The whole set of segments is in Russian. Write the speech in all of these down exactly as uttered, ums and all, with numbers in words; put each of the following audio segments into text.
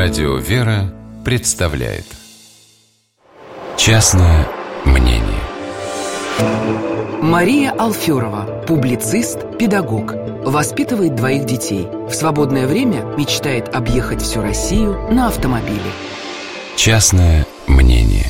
Радио «Вера» представляет «Частное мнение». Мария Алферова, публицист, педагог. Воспитывает двоих детей. В свободное время мечтает объехать всю Россию на автомобиле. «Частное мнение».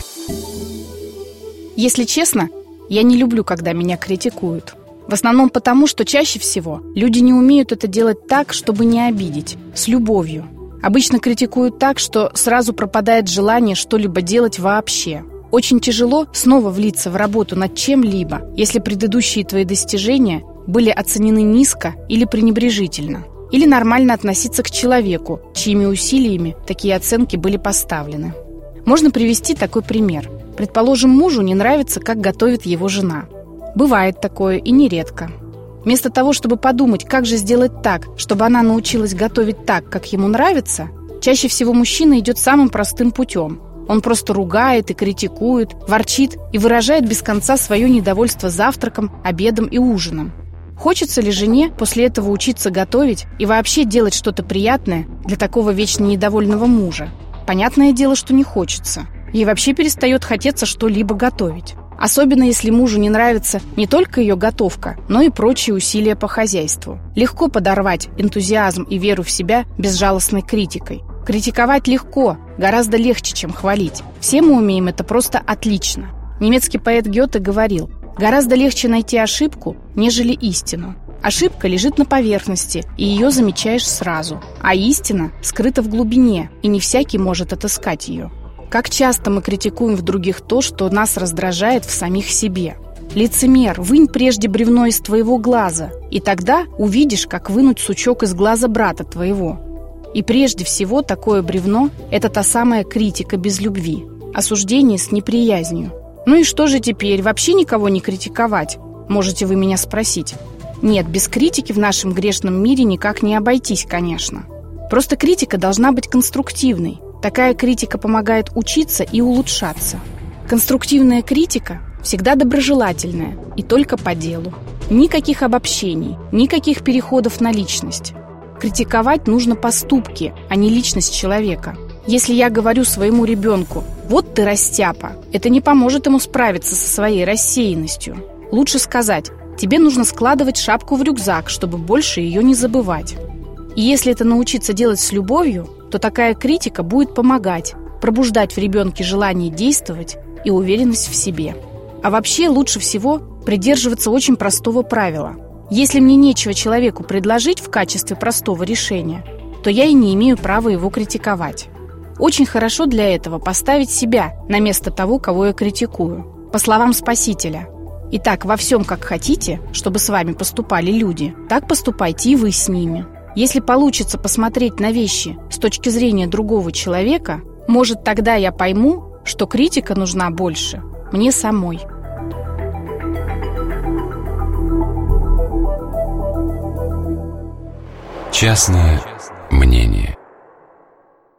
Если честно, я не люблю, когда меня критикуют. В основном потому, что чаще всего люди не умеют это делать так, чтобы не обидеть, с любовью. Обычно критикуют так, что сразу пропадает желание что-либо делать вообще. Очень тяжело снова влиться в работу над чем-либо, если предыдущие твои достижения были оценены низко или пренебрежительно. Или нормально относиться к человеку, чьими усилиями такие оценки были поставлены. Можно привести такой пример. Предположим, мужу не нравится, как готовит его жена. Бывает такое и нередко. Вместо того, чтобы подумать, как же сделать так, чтобы она научилась готовить так, как ему нравится, чаще всего мужчина идет самым простым путем. Он просто ругает и критикует, ворчит и выражает без конца свое недовольство завтраком, обедом и ужином. Хочется ли жене после этого учиться готовить и вообще делать что-то приятное для такого вечно недовольного мужа? Понятное дело, что не хочется. Ей вообще перестает хотеться что-либо готовить. Особенно если мужу не нравится не только ее готовка, но и прочие усилия по хозяйству. Легко подорвать энтузиазм и веру в себя безжалостной критикой. Критиковать легко, гораздо легче, чем хвалить. Все мы умеем это просто отлично. Немецкий поэт Гёте говорил: «Гораздо легче найти ошибку, нежели истину. Ошибка лежит на поверхности, и ее замечаешь сразу. А истина скрыта в глубине, и не всякий может отыскать ее». Как часто мы критикуем в других то, что нас раздражает в самих себе. Лицемер, вынь прежде бревно из твоего глаза, и тогда увидишь, как вынуть сучок из глаза брата твоего. И прежде всего такое бревно – это та самая критика без любви, осуждение с неприязнью. Ну и что же теперь, вообще никого не критиковать? Можете вы меня спросить. Нет, без критики в нашем грешном мире никак не обойтись, конечно. Просто критика должна быть конструктивной. Такая критика помогает учиться и улучшаться. Конструктивная критика всегда доброжелательная и только по делу. Никаких обобщений, никаких переходов на личность. Критиковать нужно поступки, а не личность человека. Если я говорю своему ребенку: «Вот ты растяпа», это не поможет ему справиться со своей рассеянностью. Лучше сказать: «Тебе нужно складывать шапку в рюкзак, чтобы больше ее не забывать». И если это научиться делать с любовью, то такая критика будет помогать, пробуждать в ребенке желание действовать и уверенность в себе. А вообще лучше всего придерживаться очень простого правила. Если мне нечего человеку предложить в качестве простого решения, то я и не имею права его критиковать. Очень хорошо для этого поставить себя на место того, кого я критикую. По словам Спасителя: «Итак, во всем, как хотите, чтобы с вами поступали люди, так поступайте и вы с ними». Если получится посмотреть на вещи с точки зрения другого человека, может, тогда я пойму, что критика нужна больше мне самой. Частное мнение.